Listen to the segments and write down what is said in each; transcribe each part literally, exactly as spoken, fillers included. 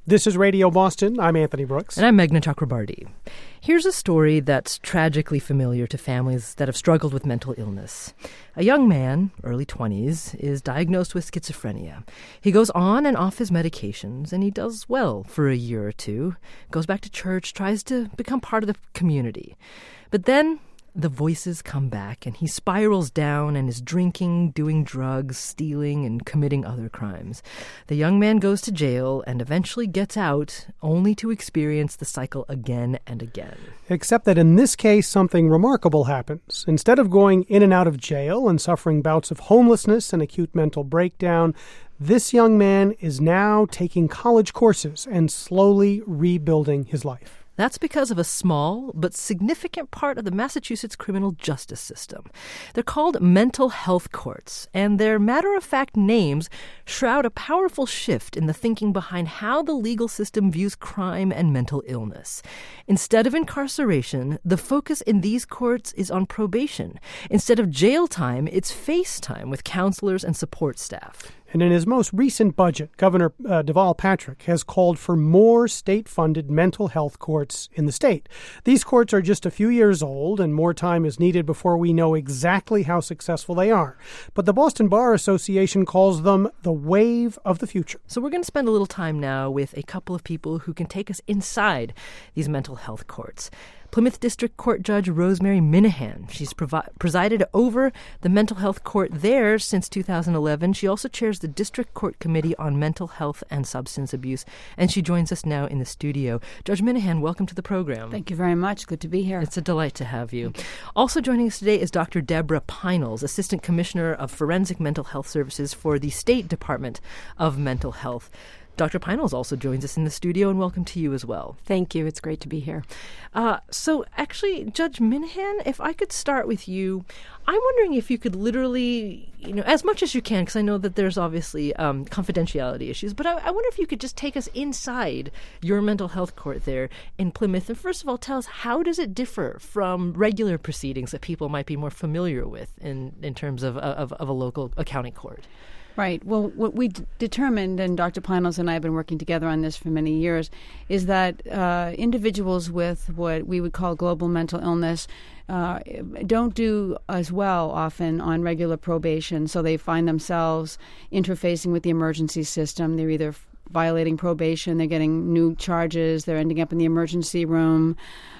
This is Radio Boston. I'm Anthony Brooks. And I'm Meghna Chakrabarti. Here's a story that's tragically familiar to families that have struggled with mental illness. A young man, early twenties, is diagnosed with schizophrenia. He goes on and off his medications, and he does well for a year or two, goes back to church, tries to become part of the community. But then the voices come back, and he spirals down and is drinking, doing drugs, stealing, and committing other crimes. The young man goes to jail and eventually gets out, only to experience the cycle again and again. Except that in this case, something remarkable happens. Instead of going in and out of jail and suffering bouts of homelessness and acute mental breakdown, this young man is now taking college courses and slowly rebuilding his life. That's because of a small but significant part of the Massachusetts criminal justice system. They're called mental health courts, and their matter-of-fact names shroud a powerful shift in the thinking behind how the legal system views crime and mental illness. Instead of incarceration, the focus in these courts is on probation. Instead of jail time, it's face time with counselors and support staff. And in his most recent budget, Governor uh, Deval Patrick has called for more state-funded mental health courts in the state. These courts are just a few years old, and more time is needed before we know exactly how successful they are. But the Boston Bar Association calls them the wave of the future. So we're going to spend a little time now with a couple of people who can take us inside these mental health courts. Plymouth District Court Judge Rosemary Minahan. She's provi- presided over the mental health court there since two thousand eleven. She also chairs the District Court Committee on Mental Health and Substance Abuse, and she joins us now in the studio. Judge Minahan, welcome to the program. Thank you very much. Good to be here. It's a delight to have you. Also joining us today is Doctor Deborah Peinels, Assistant Commissioner of Forensic Mental Health Services for the State Department of Mental Health. Doctor Peinels also joins us in the studio, and welcome to you as well. Thank you. It's great to be here. Uh, so actually, Judge Minahan, if I could start with you, I'm wondering if you could literally, you know, as much as you can, because I know that there's obviously um, confidentiality issues, but I, I wonder if you could just take us inside your mental health court there in Plymouth. And first of all, tell us, how does it differ from regular proceedings that people might be more familiar with in, in terms of, of, of a local a county court? Right. Well, what we d- determined, and Doctor Peinels and I have been working together on this for many years, is that uh, individuals with what we would call global mental illness uh, don't do as well often on regular probation. So they find themselves interfacing with the emergency system. They're either violating probation, they're getting new charges, they're ending up in the emergency room.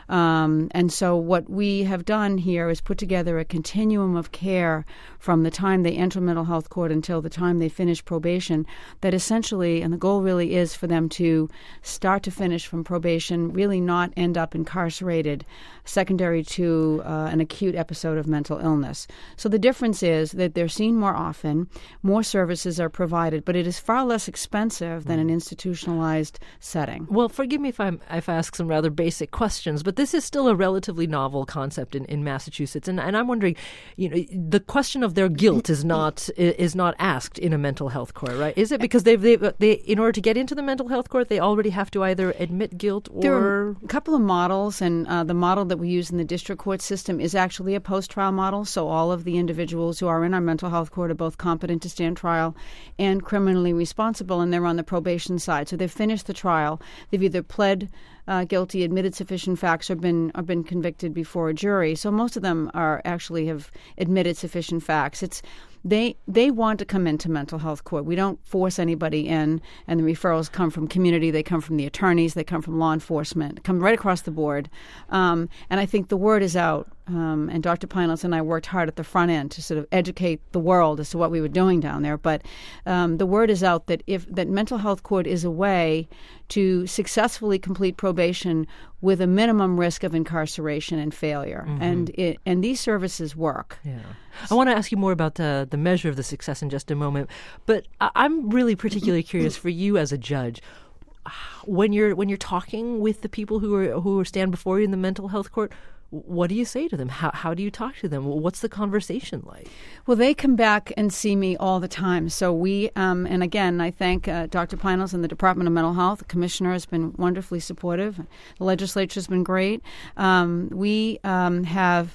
Um, and so what we have done here is put together a continuum of care from the time they enter mental health court until the time they finish probation that essentially, and the goal really is for them to start to finish from probation, really not end up incarcerated secondary to uh, an acute episode of mental illness. So the difference is that they're seen more often, more services are provided, but it is far less expensive than an institutionalized setting. Well, forgive me if, I'm, if I ask some rather basic questions, but this is still a relatively novel concept in, in Massachusetts, and, and I'm wondering, you know, the question of their guilt is not is not asked in a mental health court, right? Is it because they've, they've they in order to get into the mental health court, they already have to either admit guilt or? There are a couple of models, and uh, the model that we use in the district court system is actually a post-trial model. So all of the individuals who are in our mental health court are both competent to stand trial and criminally responsible, and they're on the probation side. So they've finished the trial. They've either pled Uh, guilty, admitted sufficient facts, or been or been convicted before a jury. So most of them are actually have admitted sufficient facts. It's they they want to come into mental health court. We don't force anybody in, and the referrals come from community. They come from the attorneys. They come from law enforcement. Come right across the board. Um, and I think the word is out. Um, and Doctor Peinels and I worked hard at the front end to sort of educate the world as to what we were doing down there. But um, the word is out that if that mental health court is a way to successfully complete probation with a minimum risk of incarceration and failure. Mm-hmm. And it, and these services work. Yeah. I want to ask you more about the, the measure of the success in just a moment. But I, I'm really particularly curious for you as a judge. When you're when you're talking with the people who are who stand before you in the mental health court, what do you say to them? How how do you talk to them? What's the conversation like? Well, they come back and see me all the time. So we, um, and again, I thank uh, Doctor Peinels and the Department of Mental Health. The commissioner has been wonderfully supportive. The legislature has been great. Um, we um, have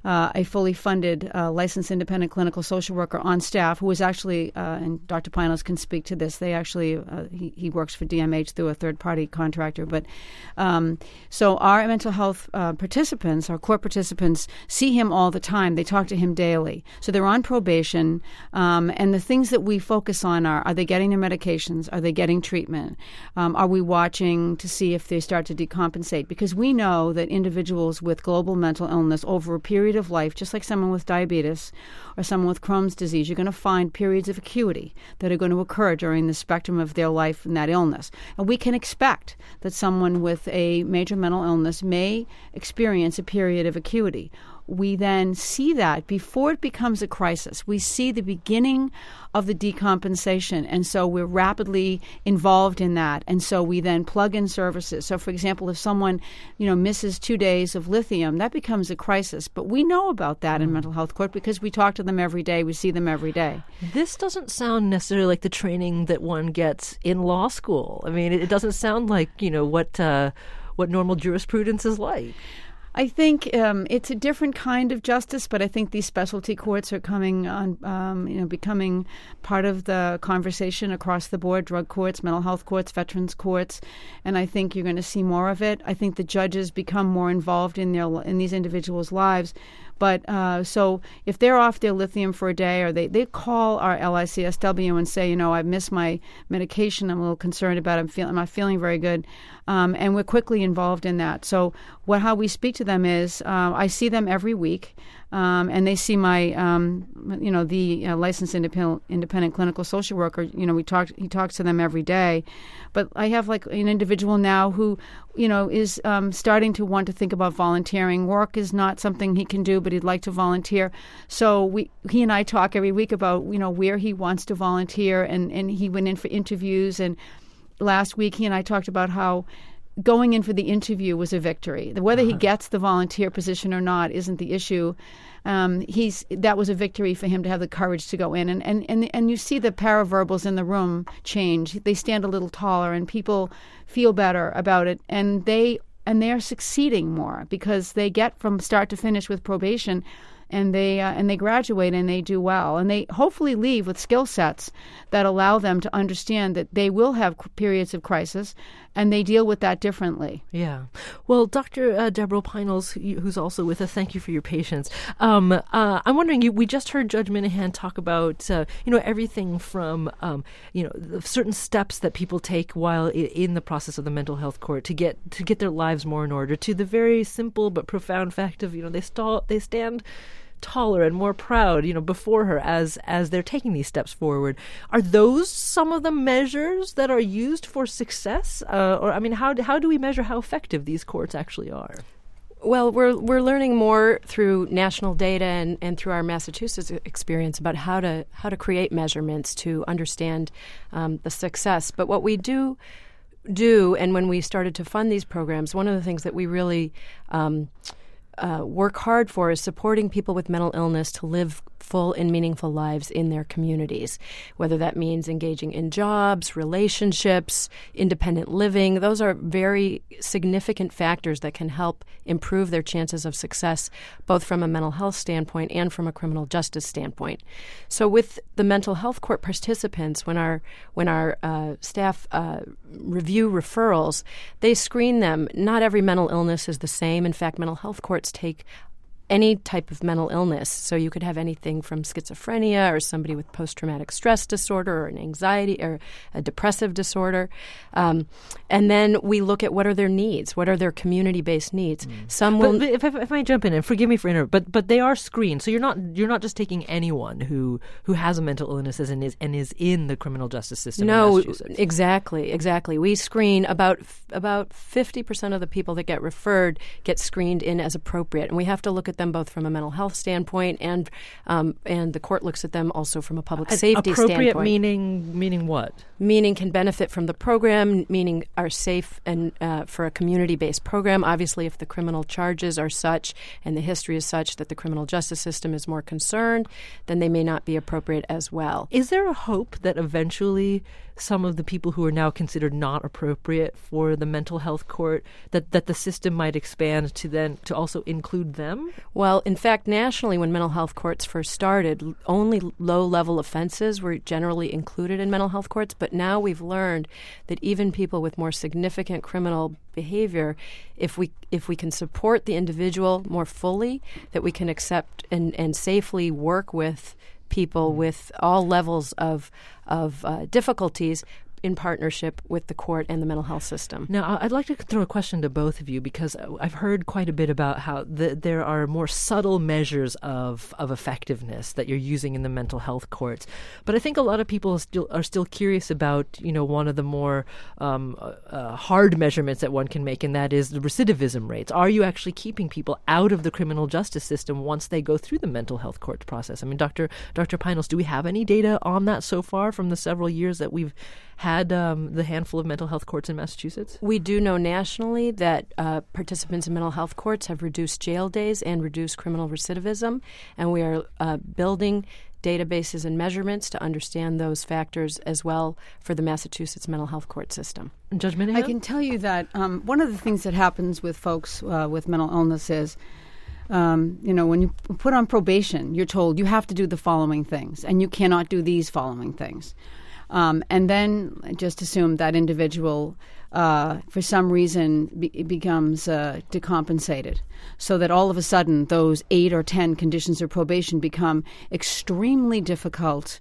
uh, a fully funded uh, licensed independent clinical social worker on staff who is actually, uh, and Doctor Pinos can speak to this, they actually, uh, he, he works for D M H through a third-party contractor. But um, so our mental health uh, participants, our court participants, see him all the time. They talk to him daily. So they're on probation, um, and the things that we focus on are, are they getting their medications? Are they getting treatment? Um, are we watching to see if they start to decompensate? Because we know that individuals with global mental illness over a period of life, just like someone with diabetes or someone with Crohn's disease, you're going to find periods of acuity that are going to occur during the spectrum of their life and that illness. And we can expect that someone with a major mental illness may experience a period of acuity. We then see that before it becomes a crisis. We see the beginning of the decompensation, and so we're rapidly involved in that. And so we then plug in services. So, for example, if someone, you know, misses two days of lithium, that becomes a crisis. But we know about that in mental health court because we talk to them every day. We see them every day. This doesn't sound necessarily like the training that one gets in law school. I mean, it, it doesn't sound like, you know, what uh, what normal jurisprudence is like. I think um, it's a different kind of justice, but I think these specialty courts are coming on, um, you know, becoming part of the conversation across the board, drug courts, mental health courts, veterans courts, and I think you're going to see more of it. I think the judges become more involved in their in these individuals' lives. But uh, so if they're off their lithium for a day, or they, they call our L I C S W and say, you know, I missed my medication, I'm a little concerned about it, I'm, feel, I'm not feeling very good, um, and we're quickly involved in that. So what how we speak to them is, uh, I see them every week, um, and they see my, um, you know, the uh, licensed independent, independent clinical social worker. You know, we talk. He talks to them every day. But I have like an individual now who, you know, is um, starting to want to think about volunteering. Work is not something he can do, but he'd like to volunteer. So we, he and I talk every week about, you know, where he wants to volunteer, and, and he went in for interviews. And last week he and I talked about how going in for the interview was a victory. Whether he gets the volunteer position or not isn't the issue. Um, he's that was a victory for him to have the courage to go in, and, and, and, and you see the paraverbals in the room change. They stand a little taller, and people feel better about it, and they and they're succeeding more because they get from start to finish with probation, and they uh, and they graduate and they do well, and they hopefully leave with skill sets that allow them to understand that they will have periods of crisis, and they deal with that differently. Yeah. Well, Doctor Uh, Deborah Pinos, who's also with us, thank you for your patience. Um, uh, I'm wondering, you, we just heard Judge Minahan talk about, uh, you know, everything from, um, you know, certain steps that people take while I- in the process of the mental health court to get to get their lives more in order, to the very simple but profound fact of, you know, they stall, they stand taller and more proud, you know, before her as as they're taking these steps forward. Are those some of the measures that are used for success? Uh, or, I mean, how do, how do we measure how effective these courts actually are? Well, we're we're learning more through national data and, and through our Massachusetts experience about how to how to create measurements to understand um, the success. But what we do do, and when we started to fund these programs, one of the things that we really um, Uh, work hard for is supporting people with mental illness to live full and meaningful lives in their communities, whether that means engaging in jobs, relationships, independent living. Those are very significant factors that can help improve their chances of success, both from a mental health standpoint and from a criminal justice standpoint. So with the mental health court participants, when our when our uh, staff uh, review referrals, they screen them. Not every mental illness is the same. In fact, mental health courts take any type of mental illness. So you could have anything from schizophrenia or somebody with post-traumatic stress disorder or an anxiety or a depressive disorder. Um, and then we look at what are their needs, what are their community-based needs. Mm. Some will. But, but if, if, if I jump in, and forgive me for interrupting, but but they are screened. So you're not you're not just taking anyone who who has a mental illness and is and is in the criminal justice system. No, in Massachusetts. exactly, exactly. We screen about about fifty percent of the people that get referred get screened in as appropriate, and we have to look at them both from a mental health standpoint and um, and the court looks at them also from a public uh, safety appropriate standpoint. Appropriate meaning meaning what? Meaning can benefit from the program, meaning are safe and uh, for a community-based program. Obviously, if the criminal charges are such and the history is such that the criminal justice system is more concerned, then they may not be appropriate as well. Is there a hope that eventually some of the people who are now considered not appropriate for the mental health court, that, that the system might expand to then to also include them? Well, in fact, nationally, when mental health courts first started, l- only low-level offenses were generally included in mental health courts. But now we've learned that even people with more significant criminal behavior, if we if we can support the individual more fully, that we can accept and, and safely work with people with all levels of of uh, difficulties, in partnership with the court and the mental health system. Now, I'd like to throw a question to both of you, because I've heard quite a bit about how the, there are more subtle measures of, of effectiveness that you're using in the mental health courts. But I think a lot of people still are still curious about, you know, one of the more um, uh, hard measurements that one can make, and that is the recidivism rates. Are you actually keeping people out of the criminal justice system once they go through the mental health court process? I mean, Doctor Doctor Pynols, do we have any data on that so far from the several years that we've had um, the handful of mental health courts in Massachusetts? We do know nationally that uh, participants in mental health courts have reduced jail days and reduced criminal recidivism, and we are uh, building databases and measurements to understand those factors as well for the Massachusetts mental health court system. Judge Minahan? I can tell you that um, one of the things that happens with folks uh, with mental illness is Um, you know, when you put on probation, you're told you have to do the following things, and you cannot do these following things. Um, and then just assume that individual, uh, for some reason, be- becomes uh, decompensated, so that all of a sudden those eight or ten conditions of probation become extremely difficult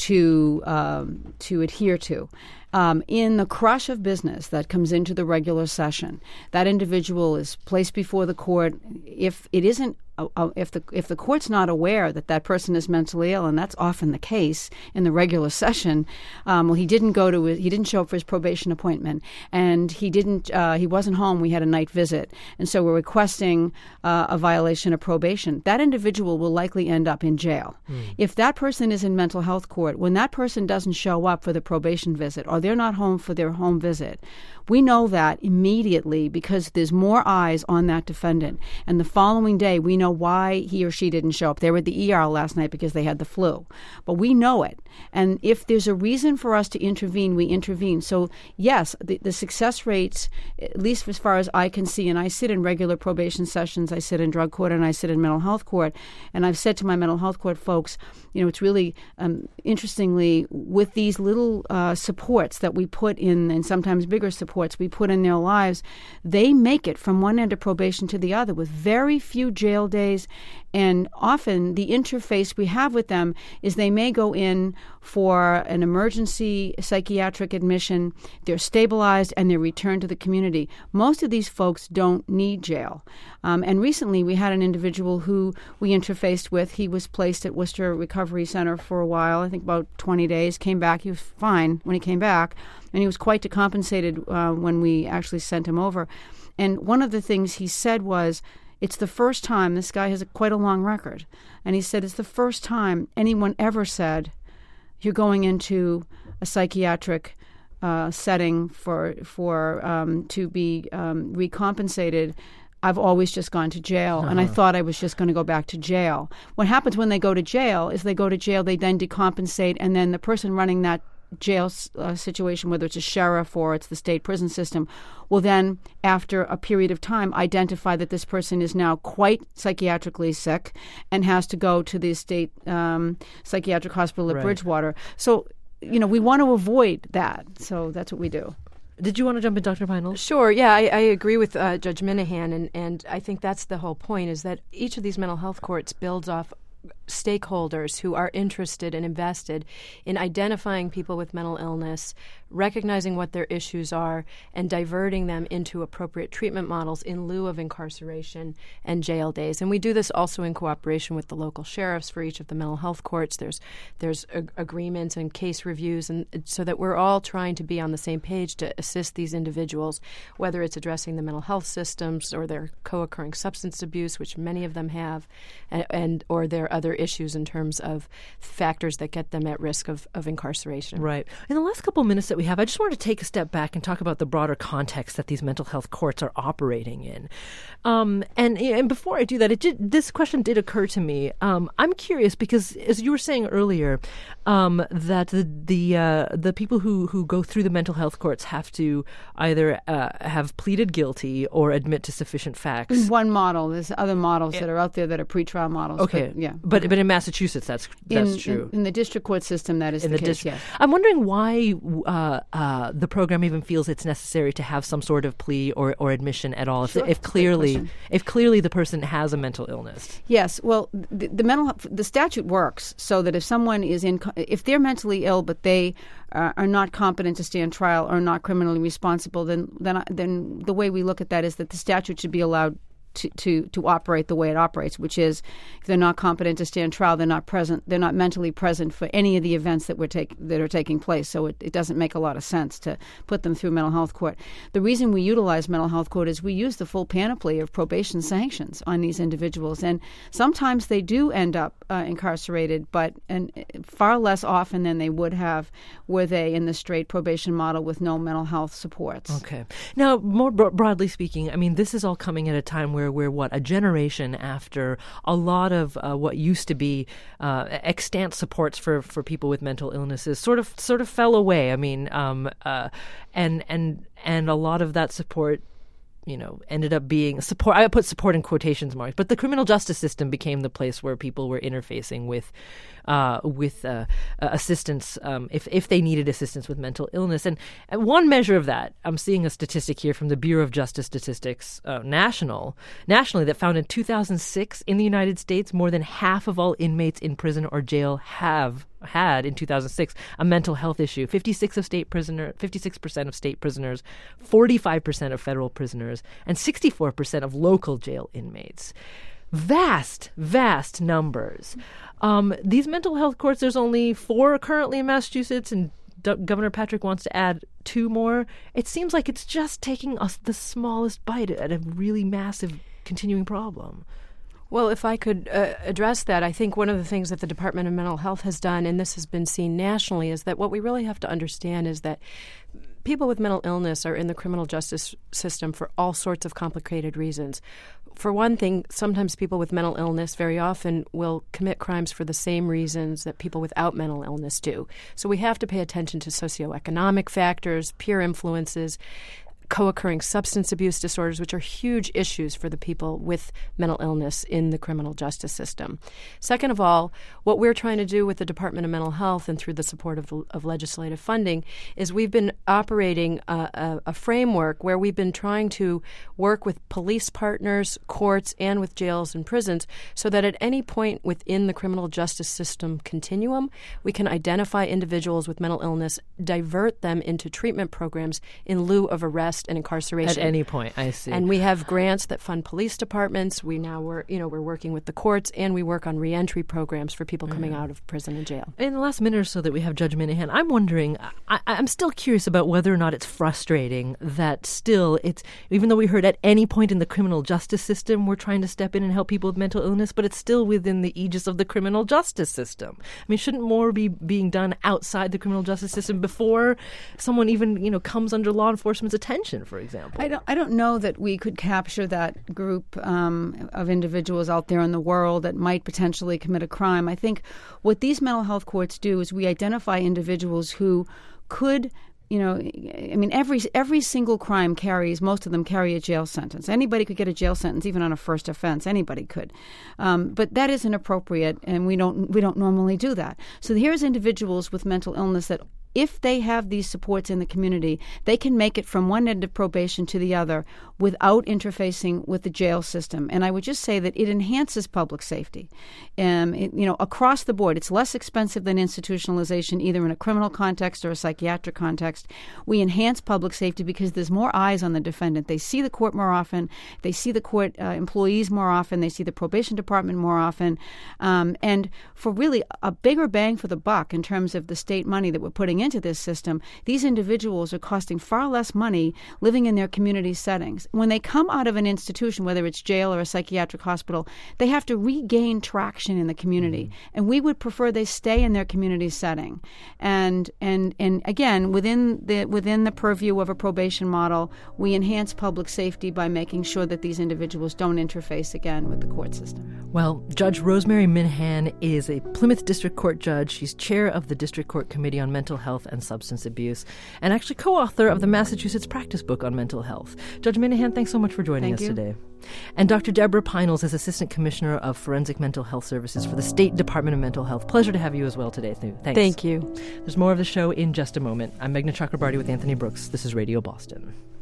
to um, to adhere to. Um, in the crush of business that comes into the regular session, that individual is placed before the court. If it isn't, uh, uh, if the if the court's not aware that that person is mentally ill, and that's often the case in the regular session, um, well, he didn't go to his, he didn't show up for his probation appointment, and he didn't uh, he wasn't home. We had a night visit, and so we're requesting uh, a violation of probation. That individual will likely end up in jail. Mm. If that person is in mental health court, when that person doesn't show up for the probation visit, or they're not home for their home visit, we know that immediately because there's more eyes on that defendant. And the following day, we know why he or she didn't show up. They were at the E R last night because they had the flu. But we know it. And if there's a reason for us to intervene, we intervene. So, yes, the, the success rates, at least as far as I can see, and I sit in regular probation sessions, I sit in drug court, and I sit in mental health court, and I've said to my mental health court folks, you know, it's really, um, interestingly, with these little uh, supports that we put in, and sometimes bigger supports we put in their lives, they make it from one end of probation to the other with very few jail days. And often the interface we have with them is they may go in for an emergency psychiatric admission, they're stabilized, and they're returned to the community. Most of these folks don't need jail. Um, and recently we had an individual who we interfaced with. He was placed at Worcester Recovery Center for a while, I think about twenty days, came back. He was fine when he came back, and he was quite decompensated uh, when we actually sent him over. And one of the things he said was, it's the first time, this guy has a, quite a long record, and he said it's the first time anyone ever said, you're going into a psychiatric uh, setting for for um, to be um, recompensated. I've always just gone to jail, uh-huh. and I thought I was just going to go back to jail. What happens when they go to jail is they go to jail, they then decompensate, and then the person running that jail uh, situation, whether it's a sheriff or it's the state prison system, will then, after a period of time, identify that this person is now quite psychiatrically sick and has to go to the state um, psychiatric hospital at right. Bridgewater. So, you know, we want to avoid that. So that's what we do. Did you want to jump in, Doctor Pynols? Sure. Yeah, I, I agree with uh, Judge Minahan, and, and I think that's the whole point, is that each of these mental health courts builds off stakeholders who are interested and invested in identifying people with mental illness, recognizing what their issues are, and diverting them into appropriate treatment models in lieu of incarceration and jail days. And we do this also in cooperation with the local sheriffs for each of the mental health courts. There's there's ag- agreements and case reviews, and so that we're all trying to be on the same page to assist these individuals, whether it's addressing the mental health systems or their co-occurring substance abuse, which many of them have, and, and or their other issues in terms of factors that get them at risk of, of incarceration. Right. In the last couple of minutes that that we have, I just wanted to take a step back and talk about the broader context that these mental health courts are operating in. Um, and and before I do that, it did, this question did occur to me. Um, I'm curious because, as you were saying earlier, um, that the the uh, the people who, who go through the mental health courts have to either uh, have pleaded guilty or admit to sufficient facts. One model. There's other models that are out there that are pretrial models. Okay, but, yeah, but okay. but in Massachusetts, that's that's in, true. In, in the district court system, that is in the, the case. district. Yes. I'm wondering why uh, uh, the program even feels it's necessary to have some sort of plea or, or admission at all. If, Sure. if clearly, if clearly the person has a mental illness. Yes. Well, the, the mental the statute works so that if someone is in, if they're mentally ill but they uh, are not competent to stand trial or not criminally responsible, then then then the way we look at that is that the statute should be allowed To, to, to operate the way it operates, which is if they're not competent to stand trial, they're not present, they're not mentally present for any of the events that we're take, that are taking place. So it, it doesn't make a lot of sense to put them through mental health court. The reason we utilize mental health court is we use the full panoply of probation sanctions on these individuals, and sometimes they do end up uh, incarcerated, but and far less often than they would have were they in the straight probation model with no mental health supports. Okay. Now, more bro- broadly speaking, I mean, this is all coming at a time where we're, what, a generation after a lot of uh, what used to be uh, extant supports for, for people with mental illnesses sort of sort of fell away. I mean, um, uh, and and and a lot of that support, you know, ended up being support. I put support in quotations marks, but the criminal justice system became the place where people were interfacing with, uh, with uh, uh, assistance um, if if they needed assistance with mental illness. And, and one measure of that, I'm seeing a statistic here from the Bureau of Justice Statistics uh, national nationally that found in two thousand six in the United States, more than half of all inmates in prison or jail have had in two thousand six a mental health issue. fifty-six of state prisoner, fifty-six percent of state prisoners, forty-five percent of federal prisoners, and sixty-four percent of local jail inmates. Vast, vast numbers. Um, these mental health courts, there's only four currently in Massachusetts, and D- Governor Patrick wants to add two more. It seems like it's just taking us the smallest bite at a really massive continuing problem. Well, if I could uh, address that, I think one of the things that the Department of Mental Health has done, and this has been seen nationally, is that what we really have to understand is that people with mental illness are in the criminal justice system for all sorts of complicated reasons. For one thing, sometimes people with mental illness very often will commit crimes for the same reasons that people without mental illness do. So we have to pay attention to socioeconomic factors, peer influences, co-occurring substance abuse disorders, which are huge issues for the people with mental illness in the criminal justice system. Second of all, what we're trying to do with the Department of Mental Health and through the support of, of legislative funding is we've been operating a, a, a framework where we've been trying to work with police partners, courts, and with jails and prisons so that at any point within the criminal justice system continuum, we can identify individuals with mental illness, divert them into treatment programs in lieu of arrest and incarceration. At any point, I see. And we have grants that fund police departments. We now work, you know, we're working with the courts, and we work on reentry programs for people coming mm-hmm. out of prison and jail. In the last minute or so that we have Judge Minahan, I'm wondering, I, I'm still curious about whether or not it's frustrating that still it's, even though we heard at any point in the criminal justice system, we're trying to step in and help people with mental illness, but it's still within the aegis of the criminal justice system. I mean, shouldn't more be being done outside the criminal justice system before someone even, you know, comes under law enforcement's attention? For example, I don't. I don't know that we could capture that group um, of individuals out there in the world that might potentially commit a crime. I think what these mental health courts do is we identify individuals who could. You know, I mean, every every single crime carries, most of them carry a jail sentence. Anybody could get a jail sentence, even on a first offense. Anybody could, um, but that isn't appropriate, and we don't we don't normally do that. So here's individuals with mental illness that, if they have these supports in the community, they can make it from one end of probation to the other without interfacing with the jail system. And I would just say that it enhances public safety. Um, it, you know, across the board, it's less expensive than institutionalization, either in a criminal context or a psychiatric context. We enhance public safety because there's more eyes on the defendant. They see the court more often. They see the court uh, employees more often. They see the probation department more often. Um, and for really a bigger bang for the buck in terms of the state money that we're putting in, into this system, these individuals are costing far less money living in their community settings. When they come out of an institution, whether it's jail or a psychiatric hospital, they have to regain traction in the community. Mm-hmm. And we would prefer they stay in their community setting. And and and again, within the within the purview of a probation model, we enhance public safety by making sure that these individuals don't interface again with the court system. Well, Judge Rosemary Minhan is a Plymouth District Court judge. She's chair of the District Court Committee on Mental Health and Substance Abuse, and actually co-author of the Massachusetts Practice Book on Mental Health. Judge Minhan, thanks so much for joining Thank us you. today. And Doctor Deborah Peinels is Assistant Commissioner of Forensic Mental Health Services for the State Department of Mental Health. Pleasure to have you as well today. Thanks. Thank you. There's more of the show in just a moment. I'm Meghna Chakrabarty with Anthony Brooks. This is Radio Boston.